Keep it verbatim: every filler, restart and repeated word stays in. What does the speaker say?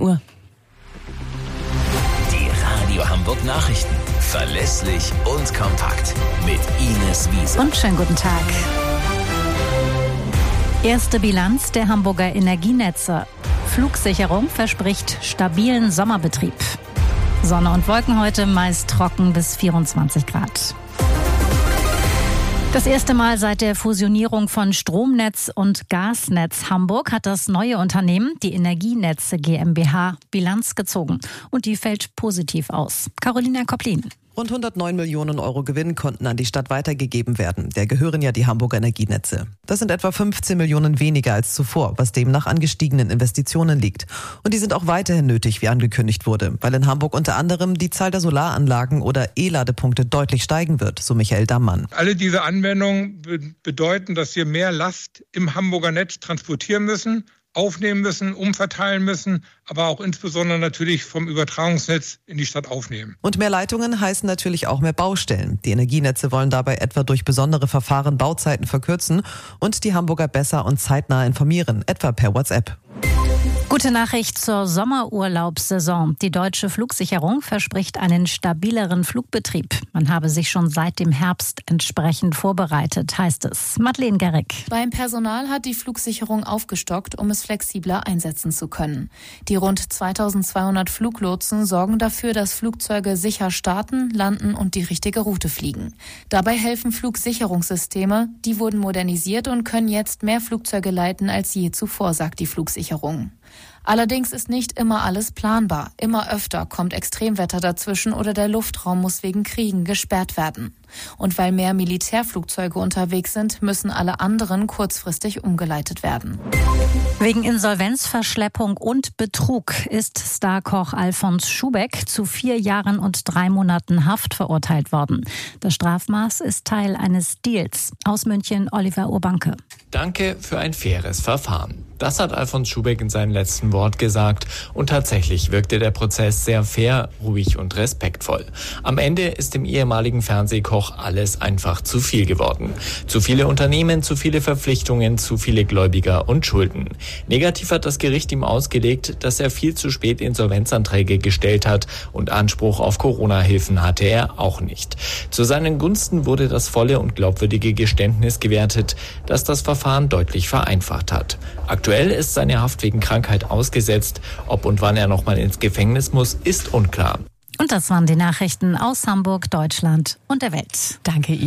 Uhr. Die Radio Hamburg Nachrichten. Verlässlich und kompakt. Mit Ines Wiese. Und schönen guten Tag. Erste Bilanz der Hamburger Energienetze. Flugsicherung verspricht stabilen Sommerbetrieb. Sonne und Wolken heute, meist trocken bis vierundzwanzig Grad. Das erste Mal seit der Fusionierung von Stromnetz und Gasnetz Hamburg hat das neue Unternehmen, die Energienetze GmbH, Bilanz gezogen. Und die fällt positiv aus. Carolina Kopplin. Rund hundertneun Millionen Euro Gewinn konnten an die Stadt weitergegeben werden. Der gehören ja die Hamburger Energienetze. Das sind etwa fünfzehn Millionen weniger als zuvor, was demnach an gestiegenen Investitionen liegt. Und die sind auch weiterhin nötig, wie angekündigt wurde, weil in Hamburg unter anderem die Zahl der Solaranlagen oder E-Ladepunkte deutlich steigen wird, so Michael Dammann. Alle diese Anwendungen be- bedeuten, dass wir mehr Last im Hamburger Netz transportieren müssen, aufnehmen müssen, umverteilen müssen, aber auch insbesondere natürlich vom Übertragungsnetz in die Stadt aufnehmen. Und mehr Leitungen heißen natürlich auch mehr Baustellen. Die Energienetze wollen dabei etwa durch besondere Verfahren Bauzeiten verkürzen und die Hamburger besser und zeitnah informieren, etwa per WhatsApp. Gute Nachricht zur Sommerurlaubssaison. Die deutsche Flugsicherung verspricht einen stabileren Flugbetrieb. Man habe sich schon seit dem Herbst entsprechend vorbereitet, heißt es. Madeleine Gerrick. Beim Personal hat die Flugsicherung aufgestockt, um es flexibler einsetzen zu können. Die rund zweitausendzweihundert Fluglotsen sorgen dafür, dass Flugzeuge sicher starten, landen und die richtige Route fliegen. Dabei helfen Flugsicherungssysteme. Die wurden modernisiert und können jetzt mehr Flugzeuge leiten als je zuvor, sagt die Flugsicherung. Allerdings ist nicht immer alles planbar. Immer öfter kommt Extremwetter dazwischen oder der Luftraum muss wegen Kriegen gesperrt werden. Und weil mehr Militärflugzeuge unterwegs sind, müssen alle anderen kurzfristig umgeleitet werden. Wegen Insolvenzverschleppung und Betrug ist Starkoch Alfons Schubeck zu vier Jahren und drei Monaten Haft verurteilt worden. Das Strafmaß ist Teil eines Deals. Aus München Oliver Urbanke. Danke für ein faires Verfahren. Das hat Alfons Schubeck in seinem letzten Wort gesagt. Und tatsächlich wirkte der Prozess sehr fair, ruhig und respektvoll. Am Ende ist dem ehemaligen Fernsehkoch alles einfach zu viel geworden. Zu viele Unternehmen, zu viele Verpflichtungen, zu viele Gläubiger und Schulden. Negativ hat das Gericht ihm ausgelegt, dass er viel zu spät Insolvenzanträge gestellt hat und Anspruch auf Corona-Hilfen hatte er auch nicht. Zu seinen Gunsten wurde das volle und glaubwürdige Geständnis gewertet, das das Verfahren deutlich vereinfacht hat. Aktuell ist seine Haft wegen Krankheit ausgesetzt. Ob und wann er nochmal ins Gefängnis muss, ist unklar. Und das waren die Nachrichten aus Hamburg, Deutschland und der Welt. Danke Ihnen.